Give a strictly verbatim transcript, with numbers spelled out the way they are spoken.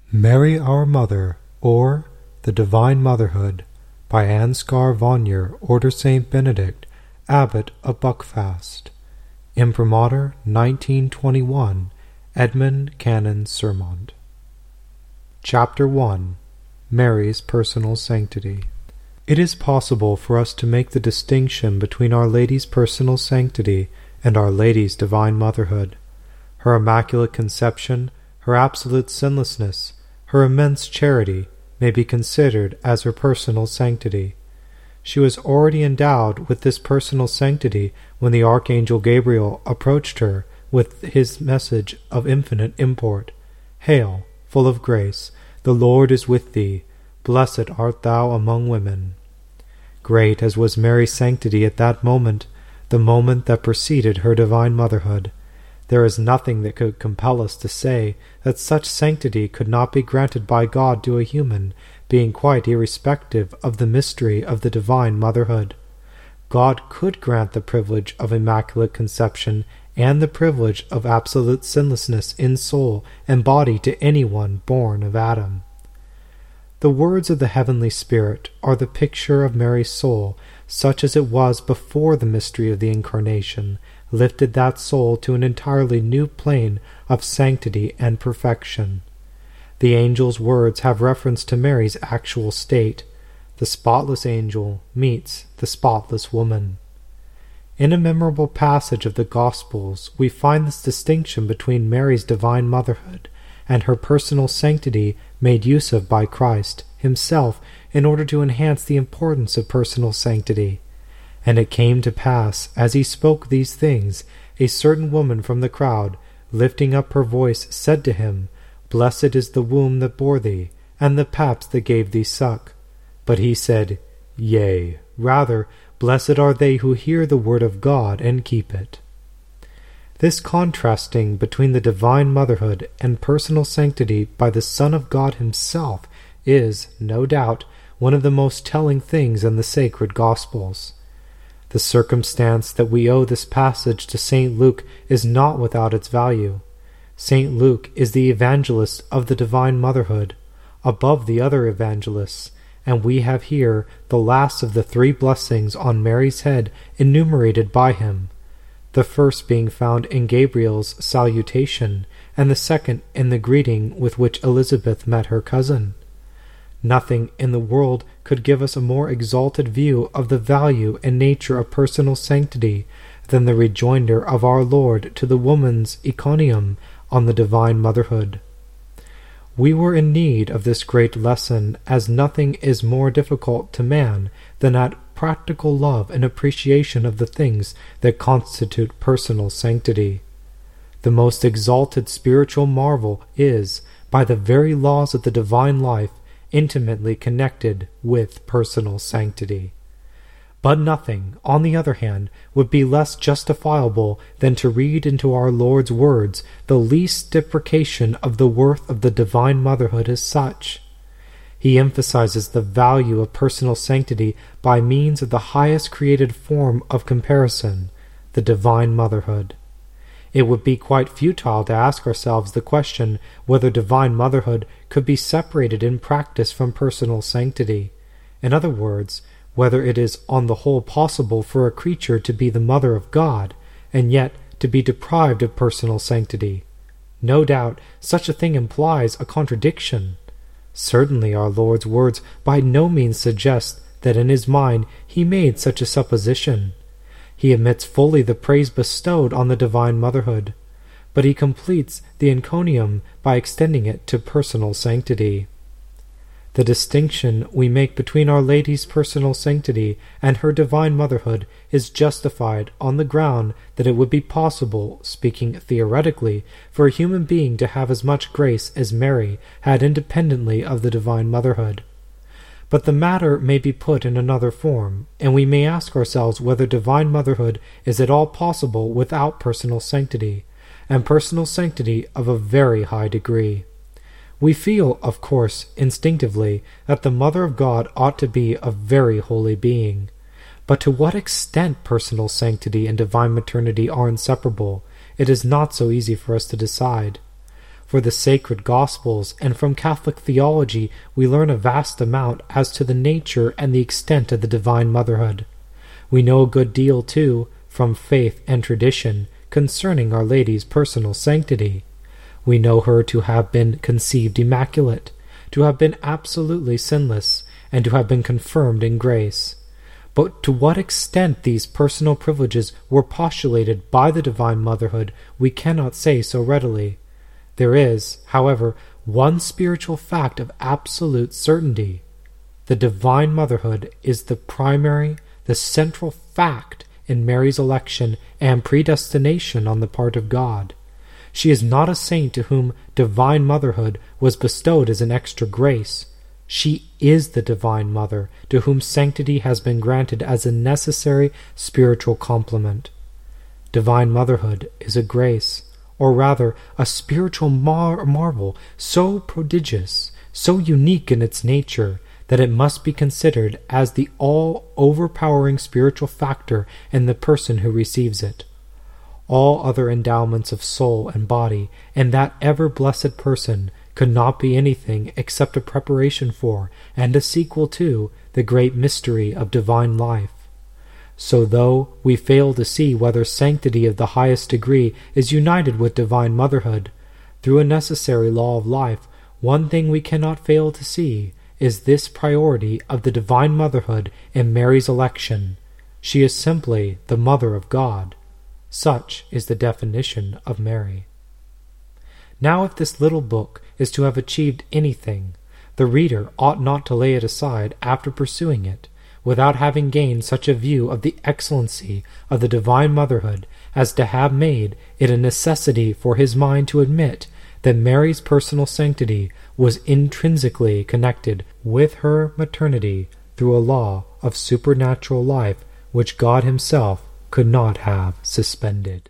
Mary Our Mother, or The Divine Motherhood, by Ansgar Vonyer, Order Saint Benedict, Abbot of Buckfast. Imprimatur, nineteen twenty-one, Edmund Canon Sermont. Chapter one. Mary's Personal Sanctity. It is possible for us to make the distinction between Our Lady's personal sanctity and Our Lady's divine motherhood. Her immaculate conception, her absolute sinlessness, her immense charity may be considered as her personal sanctity. She was already endowed with this personal sanctity when the Archangel Gabriel approached her with his message of infinite import. Hail, full of grace, the Lord is with thee, blessed art thou among women. Great as was Mary's sanctity at that moment, the moment that preceded her divine motherhood, there is nothing that could compel us to say that such sanctity could not be granted by God to a human, being quite irrespective of the mystery of the divine motherhood. God could grant the privilege of immaculate conception and the privilege of absolute sinlessness in soul and body to anyone born of Adam. The words of the heavenly Spirit are the picture of Mary's soul, such as it was before the mystery of the Incarnation lifted that soul to an entirely new plane of sanctity and perfection. The angel's words have reference to Mary's actual state. The spotless angel meets the spotless woman. In a memorable passage of the Gospels, we find this distinction between Mary's divine motherhood and her personal sanctity made use of by Christ himself in order to enhance the importance of personal sanctity. And it came to pass, as he spoke these things, a certain woman from the crowd, lifting up her voice, said to him, Blessed is the womb that bore thee, and the paps that gave thee suck. But he said, Yea, rather, blessed are they who hear the word of God and keep it. This contrasting between the divine motherhood and personal sanctity by the Son of God himself is, no doubt, one of the most telling things in the sacred Gospels. The circumstance that we owe this passage to Saint Luke is not without its value. Saint Luke is the evangelist of the divine motherhood, above the other evangelists, and we have here the last of the three blessings on Mary's head enumerated by him, the first being found in Gabriel's salutation, and the second in the greeting with which Elizabeth met her cousin. Nothing in the world could give us a more exalted view of the value and nature of personal sanctity than the rejoinder of our Lord to the woman's encomium on the divine motherhood. We were in need of this great lesson, as nothing is more difficult to man than that practical love and appreciation of the things that constitute personal sanctity. The most exalted spiritual marvel is, by the very laws of the divine life, intimately connected with personal sanctity. But nothing, on the other hand, would be less justifiable than to read into our Lord's words the least depreciation of the worth of the divine motherhood as such. He emphasizes the value of personal sanctity by means of the highest created form of comparison, the divine motherhood. It would be quite futile to ask ourselves the question whether divine motherhood could be separated in practice from personal sanctity. In other words, whether it is on the whole possible for a creature to be the mother of God, and yet to be deprived of personal sanctity. No doubt such a thing implies a contradiction. Certainly our Lord's words by no means suggest that in his mind he made such a supposition. He admits fully the praise bestowed on the divine motherhood, but he completes the encomium by extending it to personal sanctity. The distinction we make between Our Lady's personal sanctity and her divine motherhood is justified on the ground that it would be possible, speaking theoretically, for a human being to have as much grace as Mary had independently of the divine motherhood. But the matter may be put in another form, and we may ask ourselves whether divine motherhood is at all possible without personal sanctity, and personal sanctity of a very high degree. We feel, of course, instinctively, that the Mother of God ought to be a very holy being. But to what extent personal sanctity and divine maternity are inseparable, it is not so easy for us to decide. for the sacred Gospels and from Catholic theology we learn a vast amount as to the nature and the extent of the divine motherhood. We know a good deal, too, from faith and tradition concerning Our Lady's personal sanctity. We know her to have been conceived immaculate, to have been absolutely sinless, and to have been confirmed in grace. But to what extent these personal privileges were postulated by the divine motherhood we cannot say so readily. There is, however, one spiritual fact of absolute certainty. The divine motherhood is the primary, the central fact in Mary's election and predestination on the part of God. She is not a saint to whom divine motherhood was bestowed as an extra grace. She is the divine mother to whom sanctity has been granted as a necessary spiritual complement. Divine motherhood is a grace, or rather a spiritual mar- marvel so prodigious, so unique in its nature, that it must be considered as the all-overpowering spiritual factor in the person who receives it. All other endowments of soul and body in that ever-blessed person could not be anything except a preparation for, and a sequel to, the great mystery of divine life. So though we fail to see whether sanctity of the highest degree is united with divine motherhood, through a necessary law of life, one thing we cannot fail to see is this priority of the divine motherhood in Mary's election. She is simply the Mother of God. Such is the definition of Mary. Now if this little book is to have achieved anything, the reader ought not to lay it aside after pursuing it, without having gained such a view of the excellency of the divine motherhood as to have made it a necessity for his mind to admit that Mary's personal sanctity was intrinsically connected with her maternity through a law of supernatural life which God himself could not have suspended.